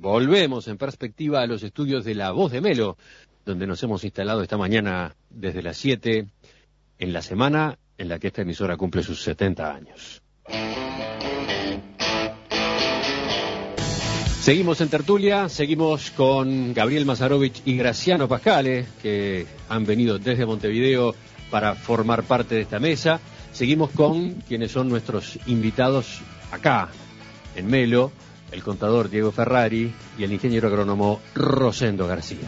Volvemos en perspectiva a los estudios de La Voz de Melo, donde nos hemos instalado esta mañana desde las 7, en la semana en la que esta emisora cumple sus 70 años. Seguimos en tertulia, seguimos con Gabriel Mazarovich y Graciano Pascale, que han venido desde Montevideo para formar parte de esta mesa. Seguimos con quienes son nuestros invitados acá, en Melo, el contador Diego Ferrari y el ingeniero agrónomo Rosendo García.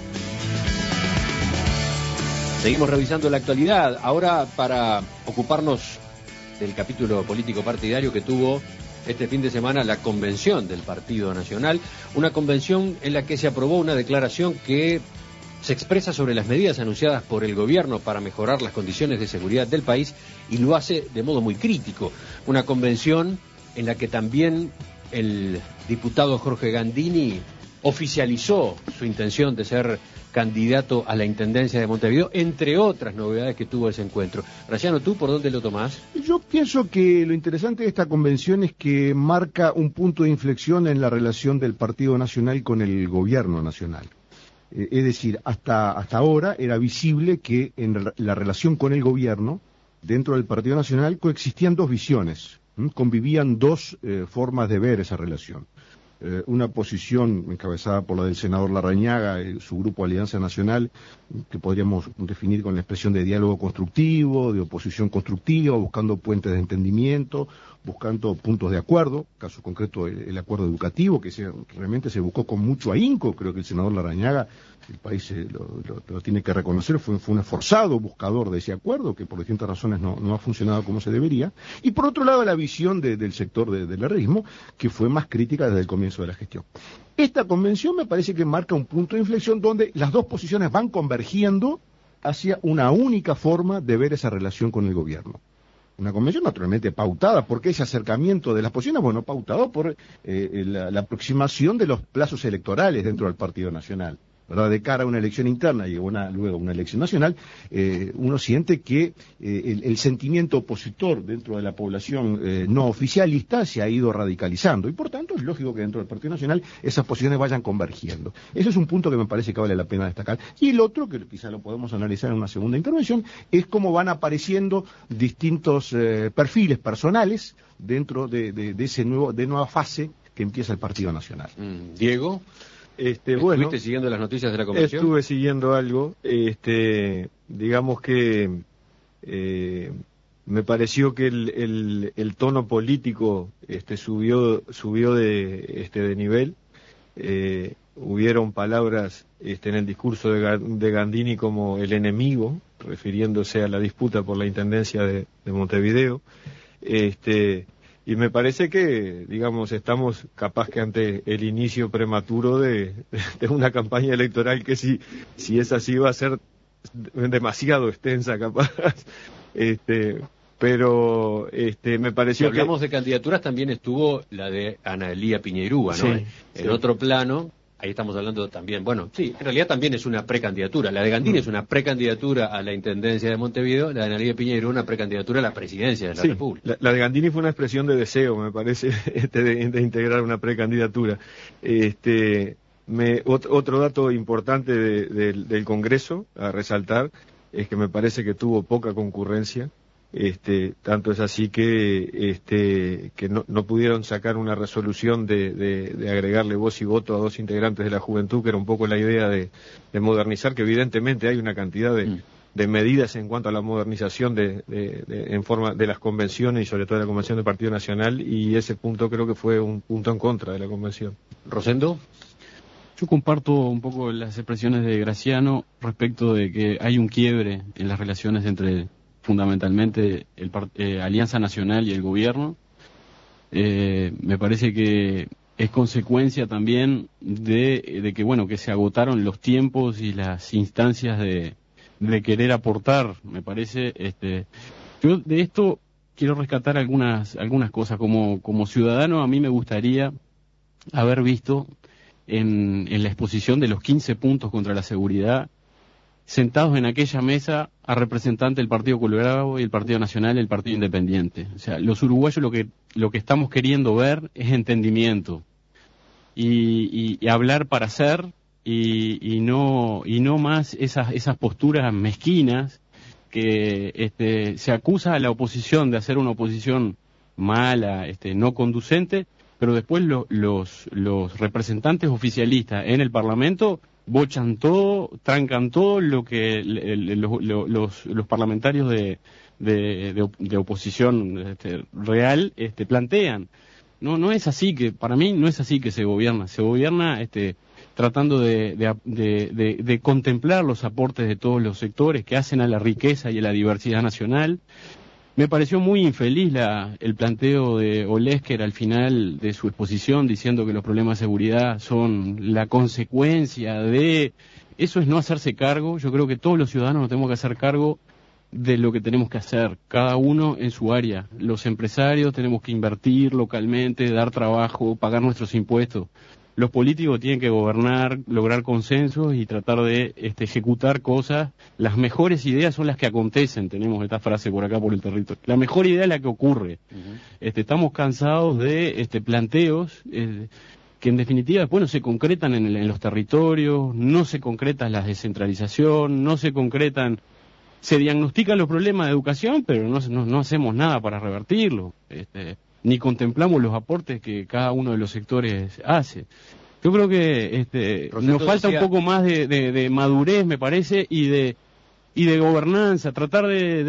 Seguimos revisando la actualidad, ahora para ocuparnos del capítulo político partidario que tuvo este fin de semana la convención del Partido Nacional, una convención en la que se aprobó una declaración que se expresa sobre las medidas anunciadas por el gobierno para mejorar las condiciones de seguridad del país y lo hace de modo muy crítico. Una convención en la que también el diputado Jorge Gandini oficializó su intención de ser candidato a la Intendencia de Montevideo, entre otras novedades que tuvo ese encuentro. Graciano, ¿tú por dónde lo tomás? Yo pienso que lo interesante de esta convención es que marca un punto de inflexión en la relación del Partido Nacional con el Gobierno Nacional. Es decir, hasta ahora era visible que en la relación con el Gobierno, dentro del Partido Nacional, coexistían dos visiones, convivían dos formas de ver esa relación. Una posición encabezada por la del senador Larrañaga, su grupo Alianza Nacional, que podríamos definir con la expresión de diálogo constructivo, de oposición constructiva, buscando puentes de entendimiento, buscando puntos de acuerdo, caso concreto el acuerdo educativo, que realmente se buscó con mucho ahínco. Creo que el senador Larrañaga, el país lo tiene que reconocer, fue un esforzado buscador de ese acuerdo, que por distintas razones no ha funcionado como se debería. Y por otro lado, la visión del sector del herrerismo, que fue más crítica desde el comienzo de la gestión. Esta convención me parece que marca un punto de inflexión donde las dos posiciones van convergiendo hacia una única forma de ver esa relación con el gobierno. Una convención naturalmente pautada, porque ese acercamiento de las posiciones, bueno, pautado por la aproximación de los plazos electorales dentro del Partido Nacional, ¿verdad? De cara a una elección interna y luego una elección nacional, uno siente que el sentimiento opositor dentro de la población no oficialista se ha ido radicalizando, y por tanto es lógico que dentro del Partido Nacional esas posiciones vayan convergiendo. Ese es un punto que me parece que vale la pena destacar. Y el otro, que quizá lo podemos analizar en una segunda intervención, es cómo van apareciendo distintos perfiles personales dentro de ese nueva fase que empieza el Partido Nacional. Diego. Bueno, ¿Estuviste siguiendo las noticias de la convención? Estuve siguiendo algo, digamos que me pareció que el tono político subió de nivel. Hubieron palabras en el discurso de Gandini como el enemigo, refiriéndose a la disputa por la intendencia de Montevideo. Y me parece que, digamos, estamos capaz que ante el inicio prematuro de una campaña electoral que si es así va a ser demasiado extensa, capaz. Pero me pareció si hablamos de candidaturas, también estuvo la de Ana Elía Piñeirúa, ¿no? Sí, en otro plano. Ahí estamos hablando también, bueno, sí, en realidad también es una precandidatura. La de Gandini es una precandidatura a la Intendencia de Montevideo, la de Ana Elía Piñeiro una precanditura a la Presidencia de la República. La de Gandini fue una expresión de deseo, me parece, de integrar una precandidatura. Otro dato importante del Congreso a resaltar es que me parece que tuvo poca concurrencia. Tanto es así que no pudieron sacar una resolución de agregarle voz y voto a dos integrantes de la juventud, que era un poco la idea de modernizar, que evidentemente hay una cantidad de medidas en cuanto a la modernización en forma de las convenciones y sobre todo de la convención del Partido Nacional, y ese punto creo que fue un punto en contra de la convención. Rosendo. Yo comparto un poco las expresiones de Graciano respecto de que hay un quiebre en las relaciones entre fundamentalmente Alianza Nacional y el gobierno. Me parece que es consecuencia también de que se agotaron los tiempos y las instancias de querer aportar. Me parece, yo de esto quiero rescatar algunas cosas. Como ciudadano, a mí me gustaría haber visto en la exposición de los 15 puntos contra la seguridad, sentados en aquella mesa a representantes del Partido Colorado y el Partido Nacional y el Partido Independiente. O sea, los uruguayos lo que estamos queriendo ver es entendimiento. y hablar para hacer y no más esas posturas mezquinas que se acusa a la oposición de hacer una oposición mala, no conducente, pero después los representantes oficialistas en el Parlamento bochan todo, trancan todo lo que los parlamentarios de oposición real plantean. No es así para mí no es así que se gobierna tratando de contemplar los aportes de todos los sectores que hacen a la riqueza y a la diversidad nacional. Me pareció muy infeliz el planteo de Olesker al final de su exposición, diciendo que los problemas de seguridad son la consecuencia de... Eso es no hacerse cargo. Yo creo que todos los ciudadanos nos tenemos que hacer cargo de lo que tenemos que hacer, cada uno en su área. Los empresarios tenemos que invertir localmente, dar trabajo, pagar nuestros impuestos. Los políticos tienen que gobernar, lograr consensos y tratar de ejecutar cosas. Las mejores ideas son las que acontecen, tenemos esta frase por acá por el territorio. La mejor idea es la que ocurre. Estamos cansados de planteos que en definitiva después no se concretan en los territorios, no se concreta la descentralización, no se concretan... Se diagnostican los problemas de educación, pero no hacemos nada para revertirlo. Ni contemplamos los aportes que cada uno de los sectores hace. Yo creo que nos falta un poco más de madurez, me parece, y de gobernanza, tratar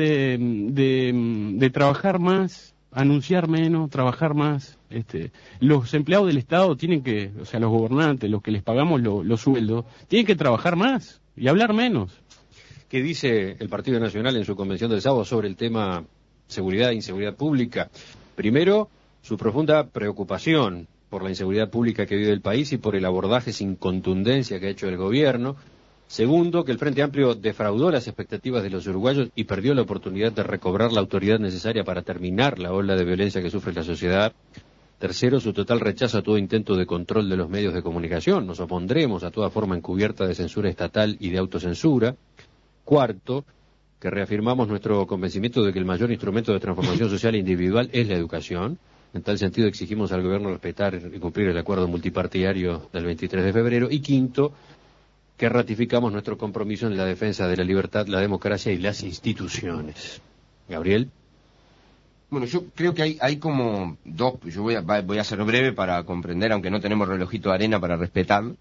de trabajar más, anunciar menos, trabajar más. Los empleados del Estado tienen que, o sea, los gobernantes, los que les pagamos los sueldos, tienen que trabajar más y hablar menos. ¿Qué dice el Partido Nacional en su convención del sábado sobre el tema seguridad e inseguridad pública? Primero, su profunda preocupación por la inseguridad pública que vive el país y por el abordaje sin contundencia que ha hecho el gobierno. Segundo, que el Frente Amplio defraudó las expectativas de los uruguayos y perdió la oportunidad de recobrar la autoridad necesaria para terminar la ola de violencia que sufre la sociedad. Tercero, su total rechazo a todo intento de control de los medios de comunicación. Nos opondremos a toda forma encubierta de censura estatal y de autocensura. Cuarto, que reafirmamos nuestro convencimiento de que el mayor instrumento de transformación social e individual es la educación. En tal sentido exigimos al gobierno respetar y cumplir el acuerdo multipartidario del 23 de febrero. Y quinto, que ratificamos nuestro compromiso en la defensa de la libertad, la democracia y las instituciones. Gabriel. Bueno, yo creo que hay como dos, yo voy a ser breve para comprender, aunque no tenemos relojito de arena para respetarlo.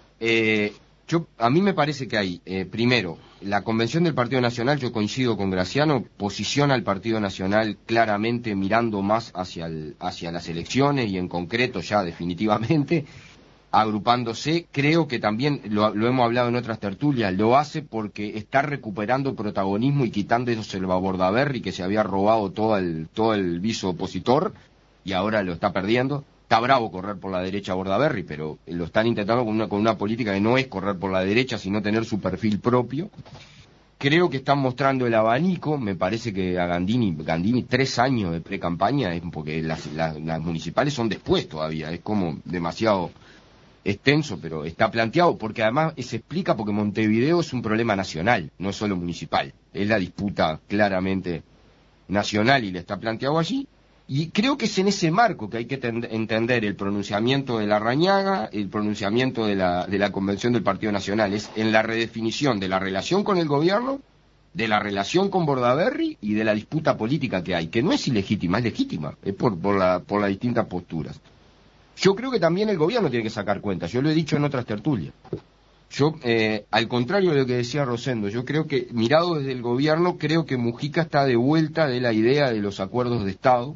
A mí me parece que hay, primero, la convención del Partido Nacional, yo coincido con Graciano, posiciona al Partido Nacional claramente mirando más hacia las elecciones y en concreto ya definitivamente, agrupándose. Creo que también, lo hemos hablado en otras tertulias, lo hace porque está recuperando protagonismo y quitando esos Bordaberry que se había robado todo el viso opositor y ahora lo está perdiendo. Está bravo correr por la derecha Bordaberry, pero lo están intentando con una política que no es correr por la derecha, sino tener su perfil propio. Creo que están mostrando el abanico. Me parece que a Gandini 3 años de pre-campaña, porque las municipales son después todavía, es como demasiado extenso, pero está planteado, porque además se explica porque Montevideo es un problema nacional, no es solo municipal, es la disputa claramente nacional y le está planteado allí. Y creo que es en ese marco que hay que entender el pronunciamiento de Larrañaga, el pronunciamiento de la Convención del Partido Nacional, es en la redefinición de la relación con el gobierno, de la relación con Bordaberry y de la disputa política que hay, que no es ilegítima, es legítima, es por las distintas posturas. Yo creo que también el gobierno tiene que sacar cuentas, yo lo he dicho en otras tertulias. Yo, al contrario de lo que decía Rosendo, yo creo que, mirado desde el gobierno, creo que Mujica está de vuelta de la idea de los acuerdos de Estado,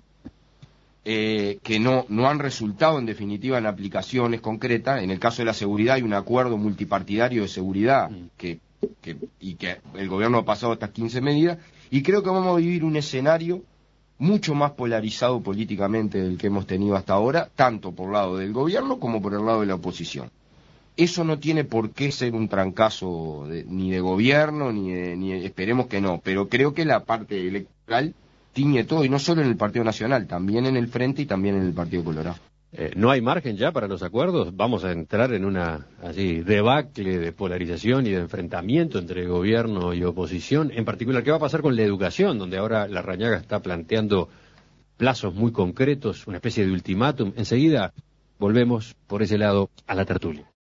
que no han resultado en definitiva en aplicaciones concretas. En el caso de la seguridad hay un acuerdo multipartidario de seguridad que el gobierno ha pasado estas 15 medidas, y creo que vamos a vivir un escenario mucho más polarizado políticamente del que hemos tenido hasta ahora, tanto por el lado del gobierno como por el lado de la oposición. Eso no tiene por qué ser un trancazo ni de gobierno, ni esperemos que no, pero creo que la parte electoral tiñe todo, y no solo en el Partido Nacional, también en el Frente y también en el Partido Colorado. ¿No hay margen ya para los acuerdos? ¿Vamos a entrar en una debacle de polarización y de enfrentamiento entre gobierno y oposición? En particular, ¿qué va a pasar con la educación, donde ahora Larrañaga está planteando plazos muy concretos, una especie de ultimátum? Enseguida volvemos por ese lado a la tertulia.